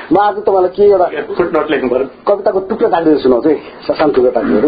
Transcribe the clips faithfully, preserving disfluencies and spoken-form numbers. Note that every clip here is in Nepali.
म आज तपाईँलाई के एउटा फुटनोट लेख्नु पर्यो कविताको टुक्रो काटिदिएर सुनाउँछु है ससान टुक्रो काटिदिएर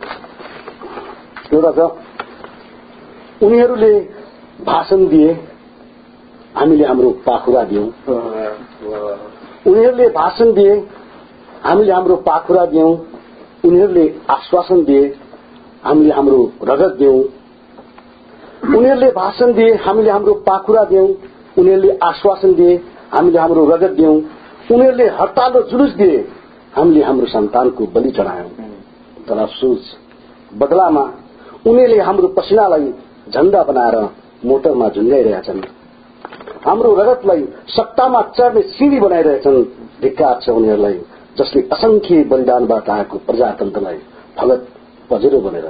एउटा छ उनीहरूले भाषण दिए हामीले हाम्रो पाखुरा दियौं उनीहरूले भाषण दिए हामीले हाम्रो पाखुरा दियौं उनीहरूले आश्वासन दिए हामीले हाम्रो रगत दियौं उनीहरूले भाषण दिए हामीले हाम्रो पाखुरा दियौं उनीहरूले आश्वासन दिए हामीले हाम्रो रगत दियौं उनीहरूले हड़ताल र जुलुस दिए हामीले हाम्रो सन्तानको बलि चढायौं तर अफसोस बदलामा उनीहरूले हाम्रो पसिनालाई झण्डा बनाएर मोटरमा झुन्डाइरहेछन् हाम्रो रगतलाई सत्तामा चढ्ने सिंढी बनाइरहेछन् धिक्कार छ उनीहरूलाई जसले असंख्य बलिदानबाट आएको प्रजातन्त्रलाई फगत पजेरो बनेर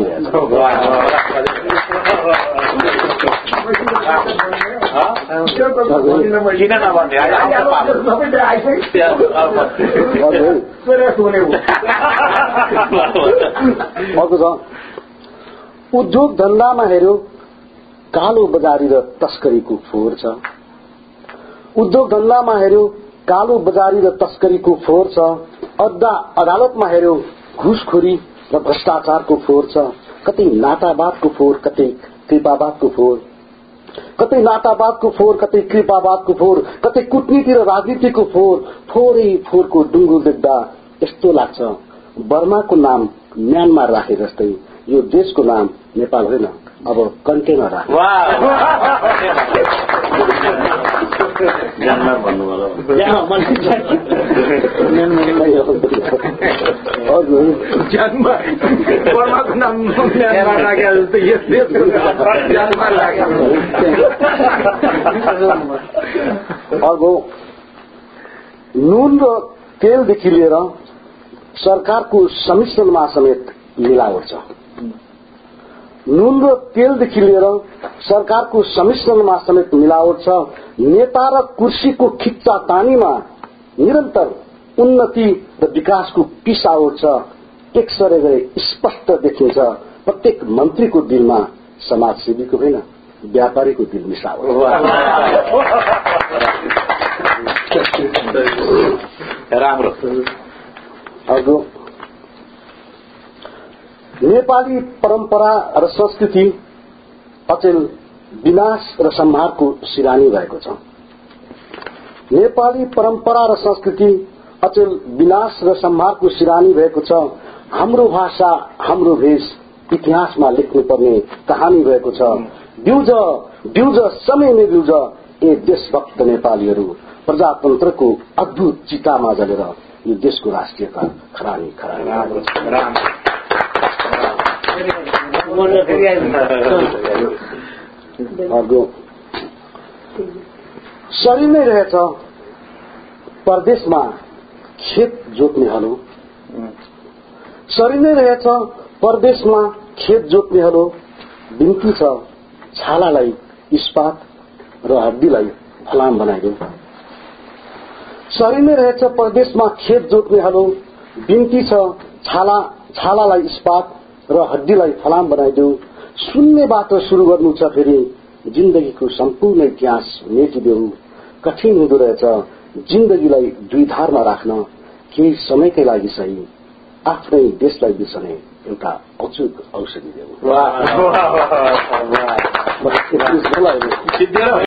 उद्योग धन्दामा हेर्यो कालो बजारी र तस्करीको फोहोर छ उद्योग धन्दामा हेर्यो कालो बजारी र तस्करीको फोहोर छ अड्डा अदालतमा हेर्यो घुसखोरी र भ्रष्टाचारको फोहोर छ कतै नातावादको फोहोर कतै कृपावादको फोहोर कतै नातावादको फोहोर कतै कृपावादको फोहोर कतै कूटनीति र राजनीतिको फोहोर फोहोरै फोहोरको डुङ्गो देख्दा यस्तो लाग्छ बर्माको नाम म्यानमार राखे जस्तै यो देशको नाम नेपाल होइन अब कन्टेनर राखे अर्को नुन र तेलदेखि लिएर सरकारको समिश्रणमा समेत मिलावट छ नुन र तेलदेखि लिएर सरकारको समिश्रणमा समेत मिलावट छ नेता र कुर्सीको खिच्चा तानीमा निरन्तर उन्नति र विकासको पिसावट छ एक सरे गए स्पष्ट देखिन्छ प्रत्येक मन्त्रीको दिलमा समाजसेवीको होइन व्यापारीको दिल मिसावट राम्रो अर्को नेपाली परम्परा र संस्कृति अचेल विनाश र संहारको सिरानी भएको छ नेपाली परम्परा र संस्कृति अचेल विनाश र संहारको सिरानी भएको छ हाम्रो भाषा हाम्रो भेष इतिहासमा लेख्नुपर्ने कहानी भएको छ बिउज बिउज समयमै बिउज ए देशभक्त नेपालीहरू प्रजातन्त्रको अद्भुत चितामा जलेर यो देशको राष्ट्रियता खरानी खरानी अर्को शरीर नै रहेछ परदेशमा खेत जोत्नेहरू शरीर नै रहेछ परदेशमा खेत जोत्नेहरू बिन्ती छ छालालाई इस्पात र हड्डीलाई फलाम बनाइदेऊ शरीर नै रहेछ परदेशमा खेत जोत्नेहरू बिन्ती छ छाला छालालाई इस्पात र हड्डीलाई फलाम बनाइदेऊ शून्यबाट शुरू गर्नु छ फेरि जिन्दगीको सम्पूर्ण इतिहास मेटिदेऊ कठिन हुँदो रहेछ जिन्दगीलाई दुई धारमा राख्न केही समयकै लागि सही आफ्नै देशलाई बिर्सने एउटा अचूक औषधि देऊ